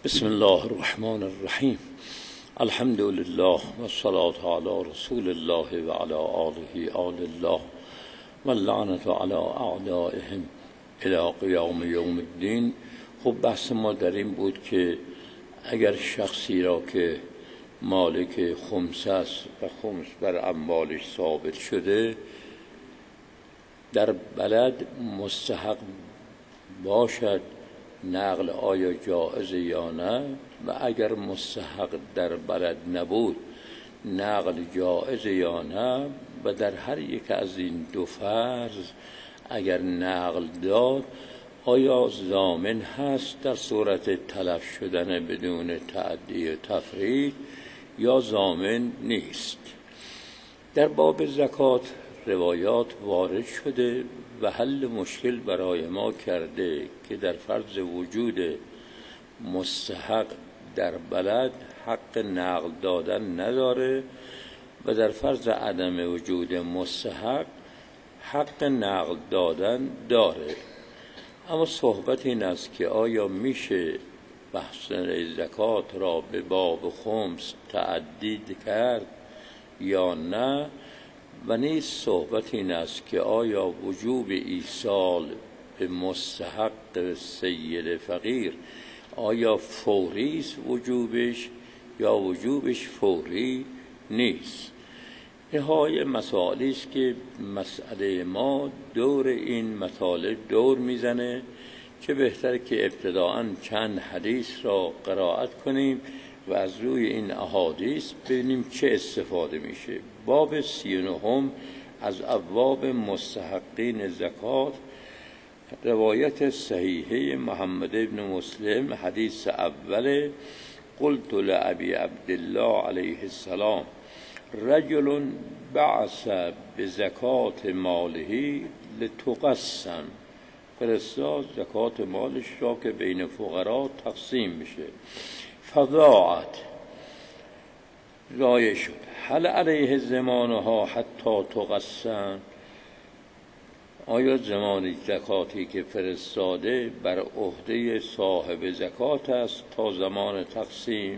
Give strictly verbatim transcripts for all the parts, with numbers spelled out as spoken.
بسم الله الرحمن الرحیم. الحمد لله و الصلاة علی رسول الله و علی آله آل الله و اللعنة علی اعدائهم الی قیام یوم الدین. خب بحث ما در این بود که اگر شخصی را که مالک خمس است و خمس بر اموالش ثابت شده در بلد مستحق باشد نقل آیا جائز یا نه، و اگر مستحق در بلد نبود نقل جائز یا نه، و در هر یک از این دو فرض اگر نقل داد آیا ضامن هست در صورت تلف شدن بدون تعدی و تفرید یا ضامن نیست. در باب زکات روایات وارد شده و حل مشکل برای ما کرده که در فرض وجود مستحق در بلد حق نقل دادن نداره و در فرض عدم وجود مستحق حق نقل دادن داره. اما صحبت این است که آیا میشه بحث زکات را به باب خمس تعدید کرد یا نه، و نیز صحبت این است که آیا وجوب ایصال به مستحق سید فقیر آیا فوری است وجوبش یا وجوبش فوری نیست. نهای مسائلی است که مسئله ما دور این مطالب دور میزنه که بهتر که ابتداءً چند حدیث را قرائت کنیم و از روی این احادیث ببینیم چه استفاده میشه. باب سی و نهم از ابواب مستحقین زکات، روایت صحیحه محمد بن مسلم، حدیث اول: قلت لأبی عبدالله علیه السلام رجل بعث بزکات ماله لتقسم، فرستاد زکات مالش را که بین فقرا تقسیم بشه. فضاعت، ضایع شد. هل علیه زمانها حتی تقسم، آیا زمان زکاتی که فرستاده بر عهده صاحب زکات است تا زمان تقسیم؟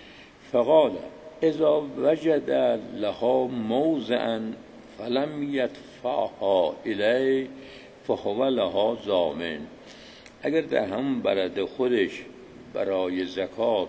فقال اذا وجد لها موضعا فلم یدفعها الیه فهو لها ضامن، اگر در هم بلد خودش برای زکات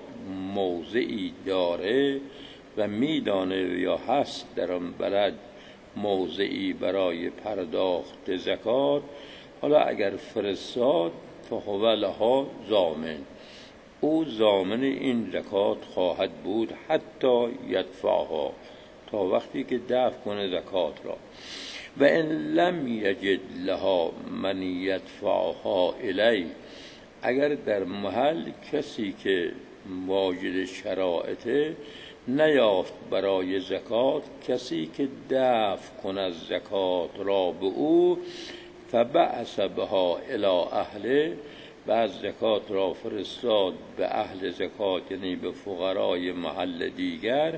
موضعی داره و میدانه یا هست در آن بلد موضعی برای پرداخت زکات، حالا اگر فرستاد فهو لها ضامن، او ضامن این زکات خواهد بود حتی یدفعها، تا وقتی که دفع کنه زکات را. و ان لم یجد لها من یدفعها الی، اگر در محل کسی که واجد شرایطه نیافت برای زکات کسی که دفع کند زکات را به او، فبعث بها الی اهله، و از زکات را فرستاد به اهل زکات یعنی به فقرای محل دیگر،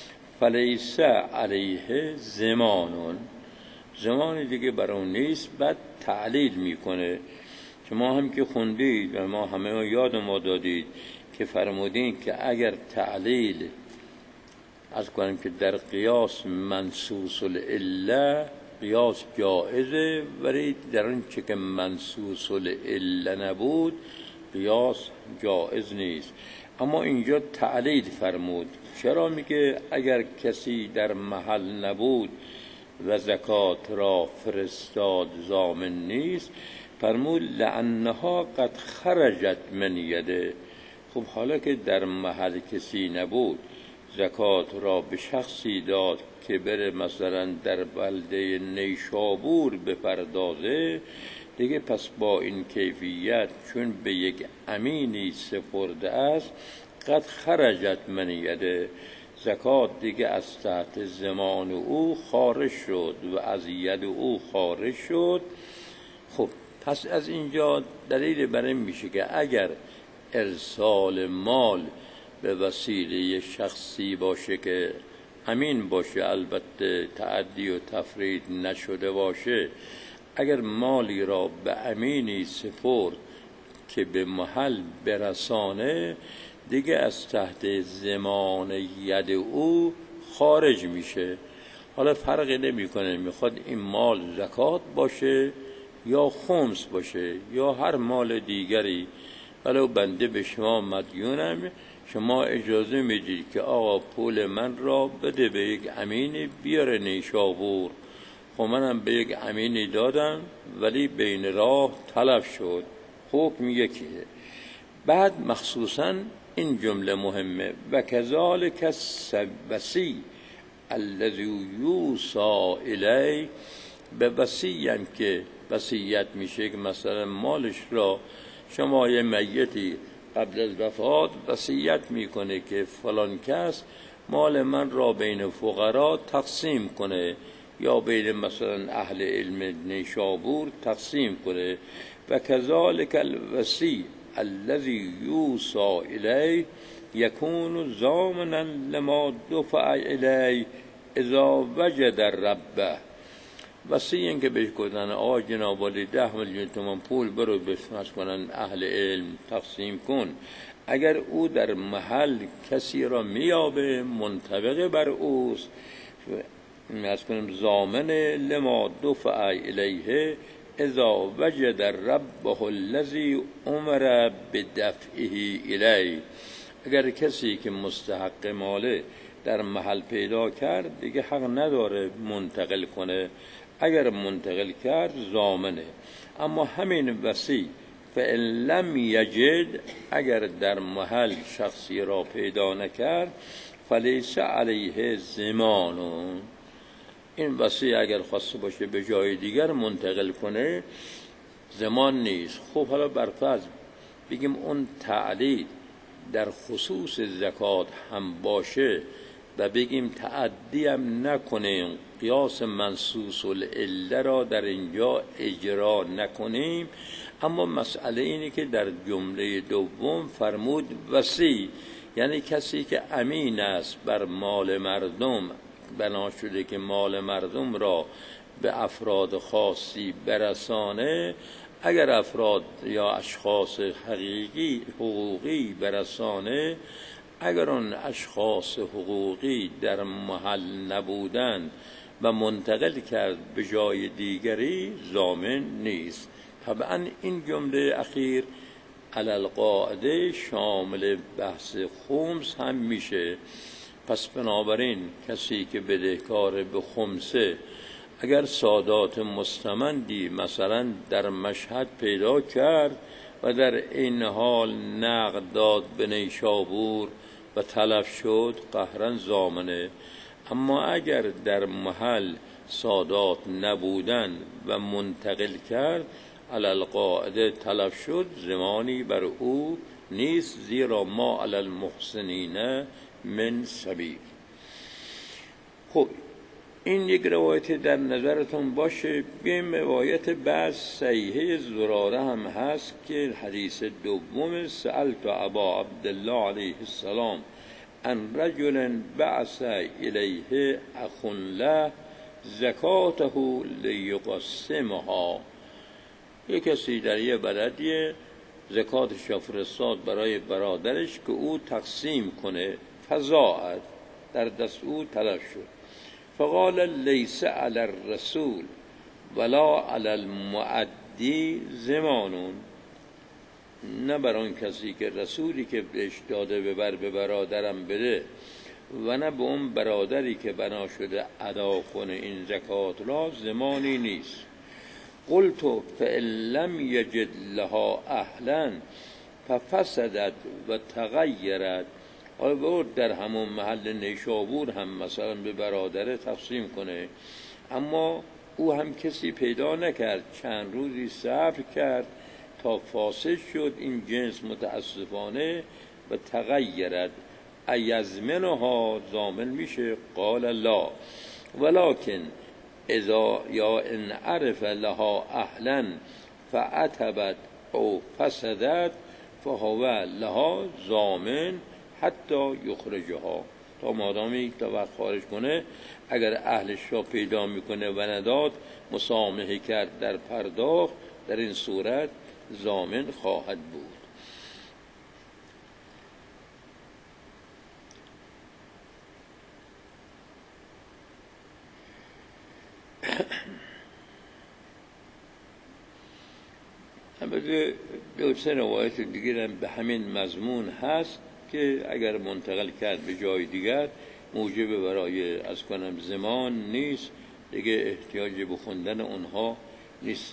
فلیس علیه زمانون، زمان دیگه بر اون نیست. بعد تعلیل میکنه که ما هم که خوندید و ما همه یاد ما دادید که فرمودین که اگر تعلیل از کنیم که در قیاس منصوص العله قیاس جائزه، ولی در اون چه که منصوص العله نبود قیاس جائز نیست. اما اینجا تعلیل فرمود. چرا میگه اگر کسی در محل نبود و زکات را فرستاد ضامن نیست؟ فرمود لانها قد خرجت من یده. خب حالا که در محل کسی نبود زکات را به شخصی داد که بره مثلا در بلده نیشابور بپردازه دیگه، پس با این کیفیت چون به یک امینی سپرده است قد خرجت من یده، زکات دیگه از تحت زمان او خارج شد و از ید او خارج شد. خب پس از اینجا دلیل بر این میشه که اگر ارسال مال به وسیله شخصی باشه که امین باشه، البته تعدی و تفرید نشده باشه، اگر مالی را به امینی سپرد که به محل برسانه دیگه از تحت زمان ید او خارج میشه. حالا فرقی نمیکنه میخواد این مال زکات باشه یا خمس باشه یا هر مال دیگری. ولو بنده به شما مدیونم، شما اجازه میدید که آقا پول من را بده به یک امینی بیاره نیشابور. خب منم به یک امینی دادم ولی بین راه تلف شد، حکم یکیه. بعد مخصوصاً این جمله مهمه: و کذالک الوصی الذی یوصی الیه. به وصی هم که وصیت میشه که مثلا مالش را شما یه میتی قبل از وفات وصیت میکنه که فلان کس مال من را بین فقرا تقسیم کنه یا بین مثلا اهل علم نیشابور تقسیم کنه. و کذالک الوصی الذی یوصی الیه یکون ضامنا لما دفع الیه اذا وجد ربه. وصی این که بهش گفتن آقا جناب والی ده میلیون تومان پول برو بفرست کنن اهل علم تقسیم کن، اگر او در محل کسی را میابه منطبق بر اوست، از کنم ضامن لما دفع الیه اذا وجد ربه الذی امر بدفعه الیه. اگر کسی که مستحق ماله در محل پیدا کرد دیگه حق نداره منتقل کنه، اگر منتقل کرد ضامنه. اما همین وصی فإن لم یجد، اگر در محل شخصی را پیدا نکرد، فلیس علیه ضمان. این وصی اگر خواسته باشه به جای دیگر منتقل کنه ضمان نیست. خب حالا برفرض بگیم اون تعلیل در خصوص زکات هم باشه و بگیم تعدی هم نکنیم، قیاس منصوص العله را در اینجا اجرا نکنیم. اما مسئله اینه که در جمله دوم فرمود وصی، یعنی کسی که امین است بر مال مردم، بنا شده که مال مردم را به افراد خاصی برسانه. اگر افراد یا اشخاص حقیقی حقوقی برسانه، اگر اون اشخاص حقوقی در محل نبودند و منتقل کرد به جای دیگری ضامن نیست. طبعا این جمله اخیر علی القاعده شامل بحث خمس هم میشه. پس بنابراین کسی که بدهکار به خمسه اگر سادات مستمندی مثلا در مشهد پیدا کرد و در این حال نقد داد به نیشابور و تلف شد، قهرن ضامنه. اما اگر در محل سادات نبودن و منتقل کرد، علی القاعده تلف شد، ضمانی بر او نیست، زیرا ما علی المحسنین من سبیل. خب این یک روایت در نظرتون باشه. بیم روایت بعض صحیحه زراره هم هست که حدیث دوم: سألت ابا عبدالله علیه السلام ان رجل بعث الیه اخ له زکاته لیقسمها. یک کسی در یه بلدی زکاتش را فرستاد برای برادرش که او تقسیم کنه، فضاعت در دست او تلف شد. فقال لیس علی الرسول ولا علی المؤدی ضمان. نه بر آن کسی که رسولی که بهش داده ببر به برادرم بده و نه به اون برادری که بنا شده ادا کنه این زکات را ضمانی نیست. قلت فإن لم یجد لها اهلا ففسدت و تغیرت. حالا در همون محل نیشابور هم مثلا به برادره تقسیم کنه، اما او هم کسی پیدا نکرد، چند روزی صبر کرد تا فاسد شد این جنس متاسفانه و تغیرت، ایزمنها ضامن میشه؟ قال لا ولکن اذا یا ان عرف لها اهلا فعتبت او فسدت فهو لها ضامن حتی یخرجها. تا مادامی تا وقت خارج کنه، اگر اهلش را پیدا میکنه و نداد، مسامحه کرد در پرداخت، در این صورت ضامن خواهد بود. البته دو سه روایت دیگر هم به همین مضمون هست که اگر منتقل کرد به جای دیگر موجب برای از کنم زمان نیست، دیگه احتیاج به خوندن اونها نیستش.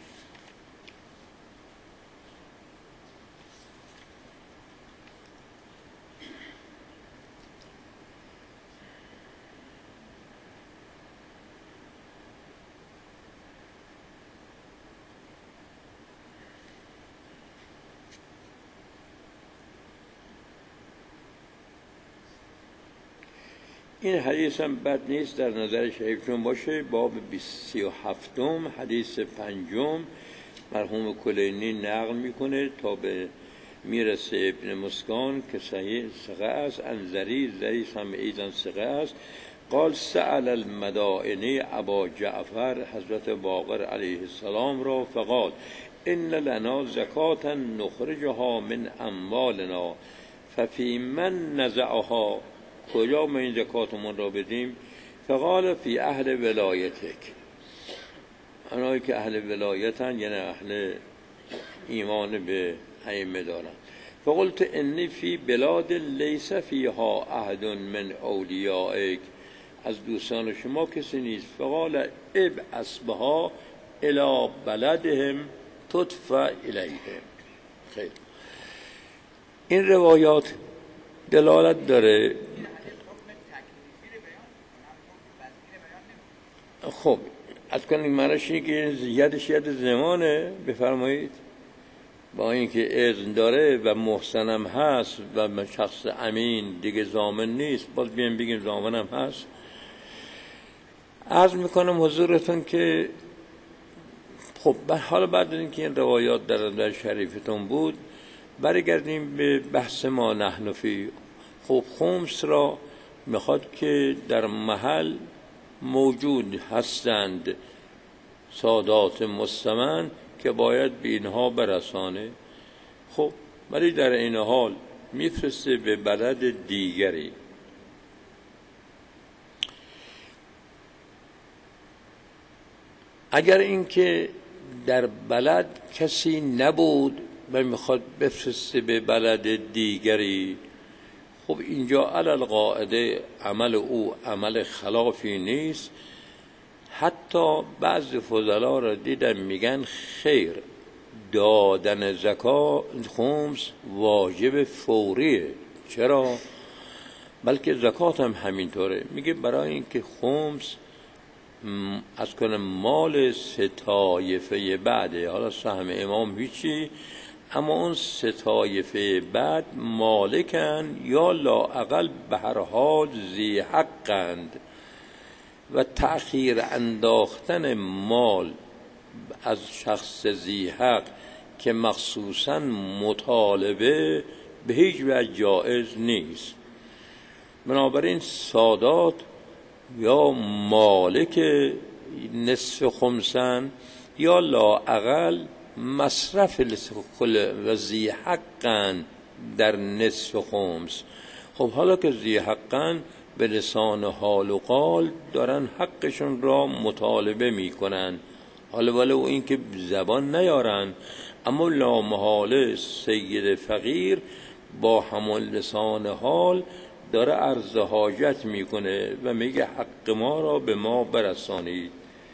این حدیث هم بد نیست در نظر شریفتون باشه. باب سی و هفتم حدیث پنجم مرحوم کلینی نقل میکنه تا به میرسه ابن مسکان که صحیح ثقه است، انزری زری هم ایزن ثقه است. قال سأل المدائنی ابا جعفر حضرت باقر علیه السلام را فقال ان لنا زکاة نخرجها من اموالنا ففی من نزعها، کجا ما این زکاتمون را بدیم؟ فقال فی اهل ولایتک، اونایی که اهل ولایتن یعنی اهل ایمان به ائمه دارن. فقلت انی فی بلاد لیس فیها احد من اولیائک، از دوستان شما کسی نیست. فقال ابعث بها الی بلدهم تدفع الیهم. خیر، این روایات دلالت داره. خب از کنیم معنیش اینه که یدش ید زمانه، بفرمایید، با اینکه اذن داره و محسنم هست و شخص امین دیگه ضامن نیست، باز بیایم بگیم ضامنم هست. عرض میکنم حضورتون که خب حالا بعد اینکه این روایات در نظر شریفتون بود، برگردیم به بحث ما نحن فی. خب خمس را میخواد که در محل موجود هستند سادات مستمن که باید به اینها برسانه. خب ولی در این حال میفرسته به بلد دیگری. اگر اینکه در بلد کسی نبود و میخواد بفرسته به بلد دیگری، خب اینجا علل قاعده عمل او عمل خلافی نیست. حتی بعض فضلا را دیدم میگن خیر، دادن زکات خمس واجب فوریه. چرا؟ بلکه زکات هم همینطوره. میگه برای اینکه خمس از کنم مال سه طایفه بعده، حالا سهم امام هیچی، اما اون سه طایفه بعد مالکن یا لااقل به هر حال ذی حقند و تأخیر انداختن مال از شخص ذی حق که مخصوصا مطالبه به هیچ وجه جائز نیست. بنابراین سادات یا مالک نصف خمسن یا لااقل مصرف و ذی حقن در نصف خمس. خب حالا که ذی حقن به لسان حال و قال دارن حقشون را مطالبه میکنن، حالا ولو این که زبان نیارن، اما لامحاله سید فقیر با همون لسان حال داره عرض حاجت میکنه و میگه حق ما را به ما برسانید.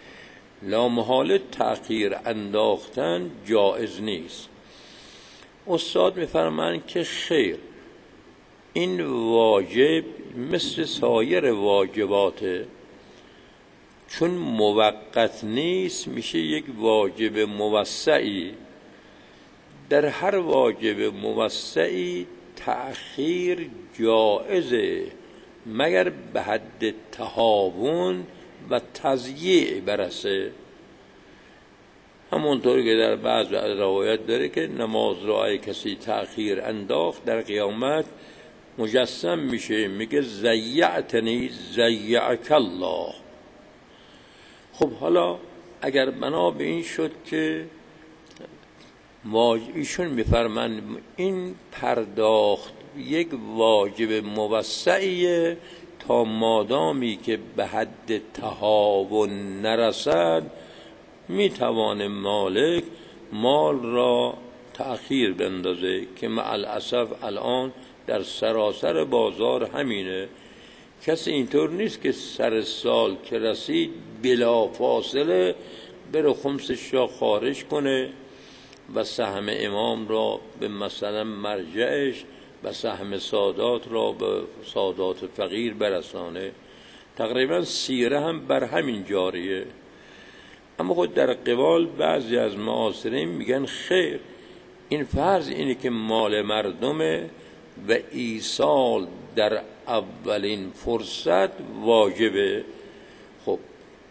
لامحاله تأخیر انداختن جائز نیست. استاد میفرمایند که خیر، این واجب مثل سایر واجباته، چون موقت نیست میشه یک واجب موسعی. در هر واجب موسعی تأخیر جائزه مگر به حد تهاون و تضییع برسه. همونطور که در بعض روایت داره که نماز را ای کسی تأخیر انداخت در قیامت مجسم میشه، میگه ضیعتنی ضیعک الله. خب حالا اگر بنا به این شد که ایشون میفرمند این پرداخت یک واجب موسعیه تا مادامی که به حد تهاون نرسد میتوان مالک مال را تأخیر بندازه، که مع الاسف الان در سراسر بازار همینه. کسی اینطور نیست که سر سال که رسید بلا فاصله بره خمسش را خارج کنه و سهم امام را به مثلا مرجعش و سهم سادات را به سادات فقیر برسانه. تقریبا سیره هم بر همین جاریه. اما خود در قبال بعضی از معاصرین میگن خیر، این فرض اینه که مال مردمه و ایصال در اولین فرصت واجبه. خب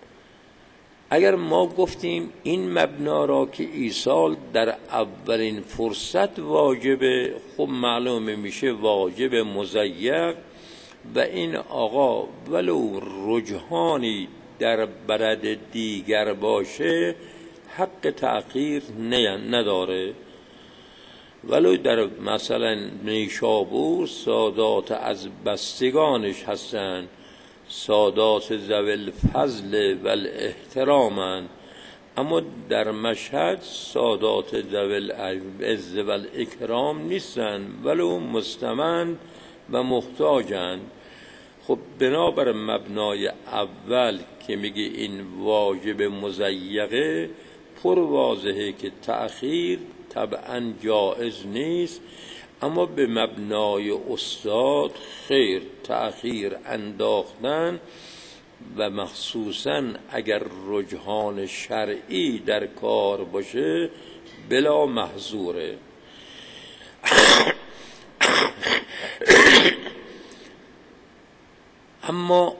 اگر ما گفتیم این مبنا را که ایصال در اولین فرصت واجبه، خب معلومه میشه واجب مضیق و این آقا ولو رجحانی در بلد دیگر باشه حق تأخیر نداره. ولو در مثلا نیشابور سادات از بستگانش هستن، سادات ذوی الفضل و الاحترامن، اما در مشهد سادات ذوی العز و الاکرام نیستن ولو مستمند و محتاجن. خب بنابر مبنای اول که میگه این واجب مضیقه، پر واضحه که تأخیر طبعا جائز نیست، اما به مبنای استاد خیر تأخیر انداختن و مخصوصا اگر رجحان شرعی در کار باشه بلا محظوره. اما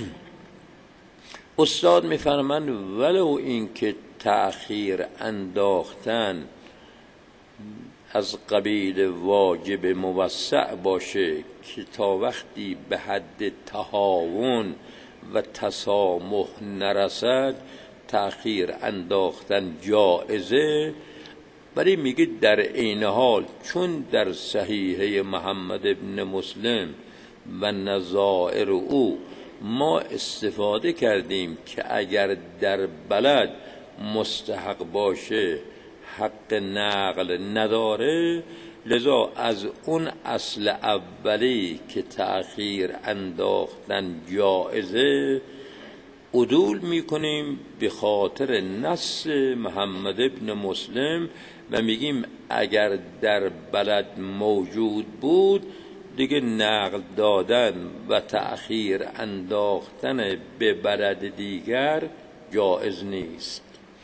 استاد میفرمند ولو این که تأخیر انداختن از قبیل واجب موسع باشه که تا وقتی به حد تهاون و تسامح نرسد تأخیر انداختن جائزه، ولی میگه در این حال چون در صحیحه محمد ابن مسلم و نظائر او ما استفاده کردیم که اگر در بلد مستحق باشه حق نقل نداره، لذا از اون اصل اولی که تأخیر انداختن جائزه عدول میکنیم به خاطر نص محمد ابن مسلم و میگیم اگر در بلد موجود بود دیگه نقل دادن و تأخیر انداختن به بلد دیگر جائز نیست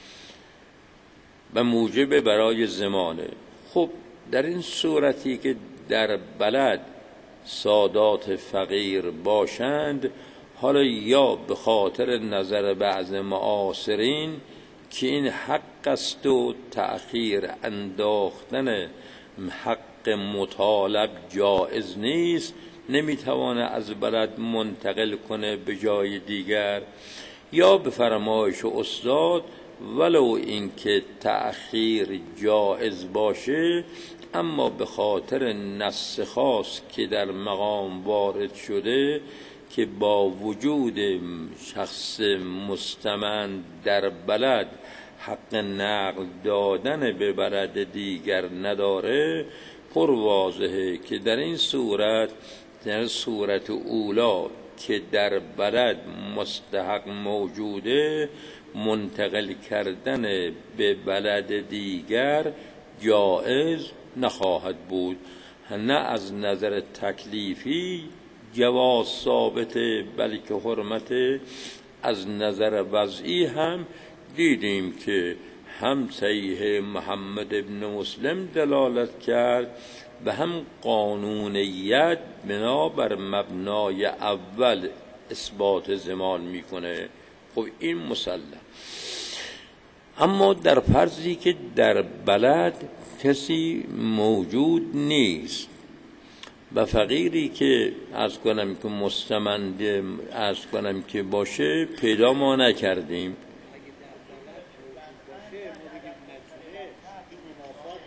و موجب برای زمانه. خب در این صورتی که در بلد سادات فقیر باشند، حالا یا به خاطر نظر بعض معاصرین که این حق است و تأخیر انداختن حق مطالب جائز نیست، نمیتوانه از بلد منتقل کنه به جای دیگر، یا به فرمایش استاد ولو اینکه تأخیر جائز باشه اما به خاطر نص خاص که در مقام وارد شده که با وجود شخص مستمند در بلد حق نقل دادن به بلد دیگر نداره، پر واضحه که در این صورت، در صورت اولا که در بلد مستحق موجوده، منتقل کردن به بلد دیگر جائز نخواهد بود. نه از نظر تکلیفی جواز ثابته، بلکه حرمت از نظر وضعی هم دیدیم که هم صحیح محمد ابن مسلم دلالت کرد و هم قانونیت بنابر مبنای اول اثبات زمان میکنه. خب این مسلم. اما در فرضی که در بلد کسی موجود نیست و فقیری که از کنم که مستمند از کنم که باشه پیدا ما نکردیم،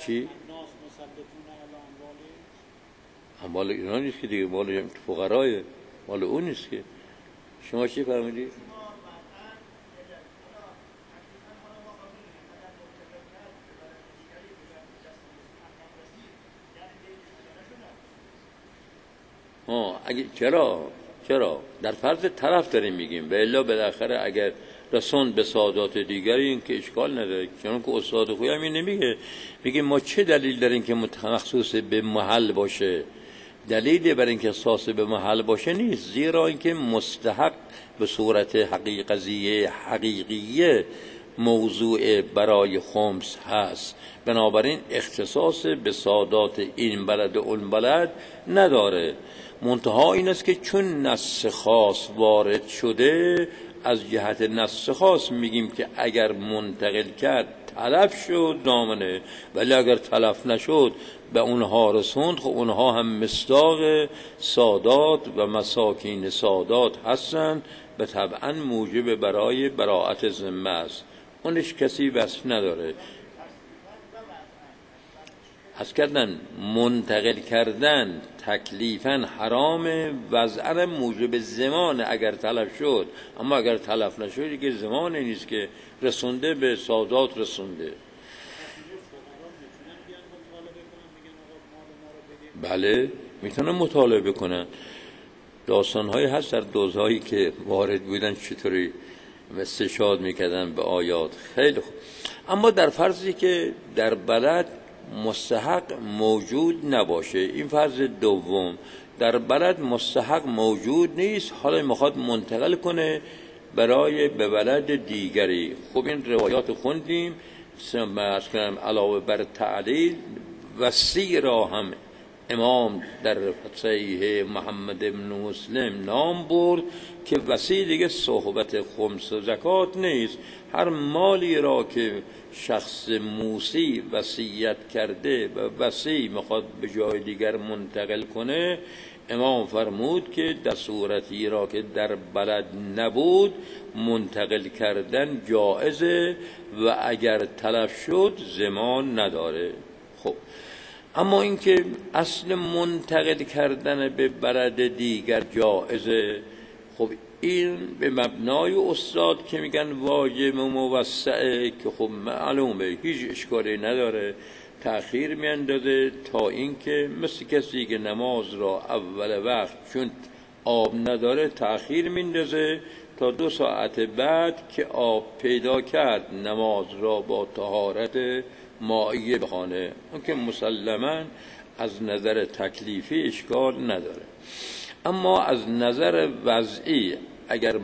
چی؟ مال اینا نیست که دیگه، مال فقرای، مال اون نیست که. شما چی فرمودید؟ ها اگه چرا چرا در فرض طرف داریم میگیم، و الا بالاخره اگر رسوند به سادات دیگری این که اشکال نداره. چون که استاد خویی همین نمیگه، میگه ما چه دلیل داریم که مخصوص به محل باشه؟ دلیلی برای اینکه خاص به محل باشه نیست، زیرا اینکه مستحق به صورت حقیقیه حقیقیه موضوع برای خمس هست، بنابراین اختصاص به سادات این بلد اون بلد نداره. منتها این است که چون نص خاص وارد شده، از جهت نص خاص میگیم که اگر منتقل کرد تلف شد دامنه، ولی اگر تلف نشد به اونها رسوند، خب اونها هم مصداق سادات و مساکین سادات هستند و طبعا موجب برای براءت ذمه است. اونش کسی وصف نداره. از کردن منتقل کردن تکلیفاً حرام، وضعاً موجب زمان اگر تلف شد، اما اگر تلف نشد دیگه زمانی نیست که رسونده به سادات رسونده. بله میتونن مطالبه کنن. داستان‌هایی هست در دوزهایی که وارد بودن چطوری استشهاد میکردن به آیات. خیلی خوب. اما در فرضی که در بلد مستحق موجود نباشه، این فرض دوم، در بلد مستحق موجود نیست، حالا میخواد منتقل کنه برای به بلد دیگری. خب این روایات خوندیم، از کنم علاوه بر تعلیل وصی را هم امام در صحیح محمد بن مسلم نام برد که وصی دیگه صحبت خمس و زکات نیست. هر مالی را که شخص موصی وصیت کرده و وصی میخواد به جای دیگر منتقل کنه، امام فرمود که در صورتی را که در بلد نبود منتقل کردن جایزه و اگر تلف شد زمان نداره. خب اما اینکه اصل منتقل کردن به بلد دیگر جایزه، خب این به مبنای استاد که میگن واجب موسعه، که خب معلومه هیچ اشکالی نداره، تأخیر میاندازه تا اینکه مثل کسی که نماز را اول وقت چون آب نداره تأخیر میاندازه تا دو ساعت بعد که آب پیدا کرد نماز را با طهارت مائیه بخوانه. اون که مسلماً از نظر تکلیفی اشکال نداره. اما از نظر وضعی اگر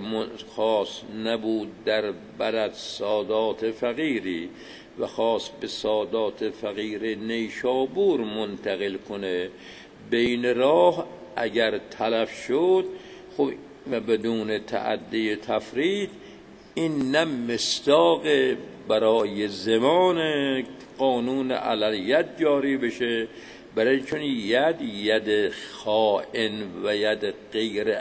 خاص نبود در بلد سادات فقیری و خاص به سادات فقیر نیشابور منتقل کنه، بین راه اگر تلف شد، خب و بدون تعدی تفرید، این نه مصداق برای زمان قانون علیت جاری بشه، برای چون ید ید خائن و ید غیر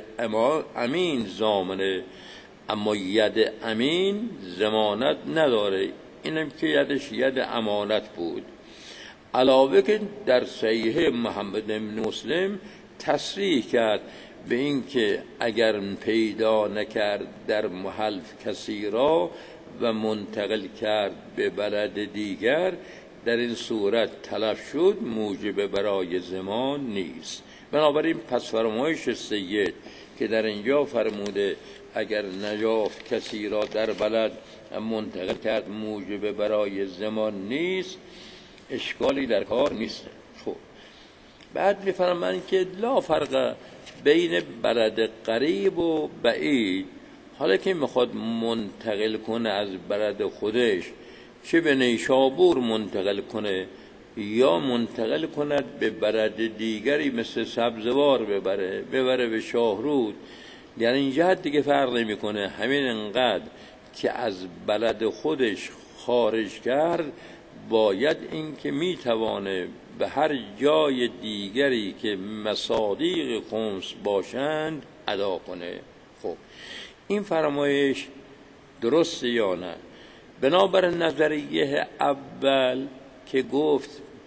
امین ضامنه، اما ید امین ضمانت نداره. اینم که یدش ید امانت بود. علاوه که در صحیح محمد بن مسلم تصریح کرد به این که اگر پیدا نکرد در محل کسی را و منتقل کرد به بلد دیگر، در این صورت تلف شد، موجب برای زمان نیست. بنابراین پس فرمایش سید که در اینجا فرموده اگر نیافت کسی را در بلد منتقل کرد موجب برای زمان نیست، اشکالی در کار نیست. خب بعد میفرمان که لا فرق بین بلد قریب و بعید. حالا که میخواد منتقل کنه از بلد خودش، چه به نیشابور منتقل کنه یا منتقل کند به بلد دیگری مثل سبزوار ببره ببره به شاهرود، یعنی این جهت دیگه فرق نمی کنه. همین انقدر که از بلد خودش خارج کرد، باید این که میتوانه به هر جای دیگری که مصادیق خمس باشند ادا کنه. خب این فرمایش درست یا نه؟ بنابر نظریه اول که گفت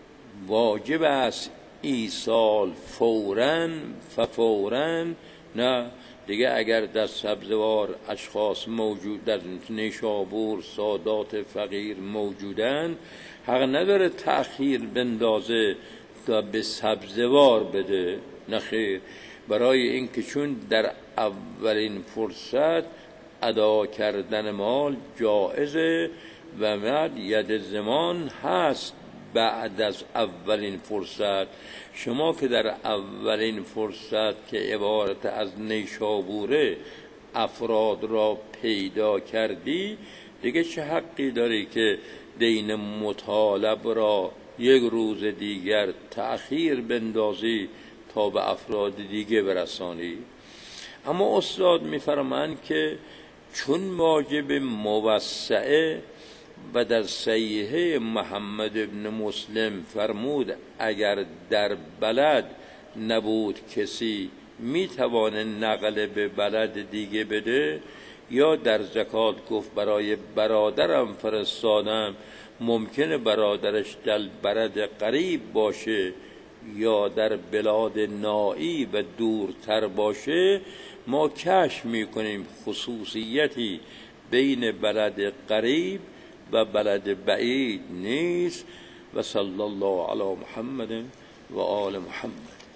واجب است ایصال فوراً ففوراً. نه دیگه اگر در سبزوار اشخاص موجود، در نیشابور سادات فقیر موجودن، حق نداره تأخیر بندازه تا به سبزوار بده. نه خیر، برای اینکه چون در اولین فرصت ادا کردن مال جایزه و بعد ید زمان هست. بعد از اولین فرصت شما که در اولین فرصت که عبارت از نیشابوره افراد را پیدا کردی، دیگه چه حقی داری که دین مطالب را یک روز دیگر تأخیر بندازی تا به افراد دیگه برسانی؟ اما استاد میفرمایند که چون واجب موسعه و در صحیحه محمد ابن مسلم فرمود اگر در بلد نبود کسی میتوانه نقل به بلد دیگه بده، یا در زکات گفت برای برادرم فرستادم، ممکنه برادرش در بلد قریب باشه یا در بلاد نائی و دورتر باشه، ما کشف میکنیم خصوصیتی بین بلد قریب و بلد بعید نیست. و صلی الله علی محمد و آل محمد.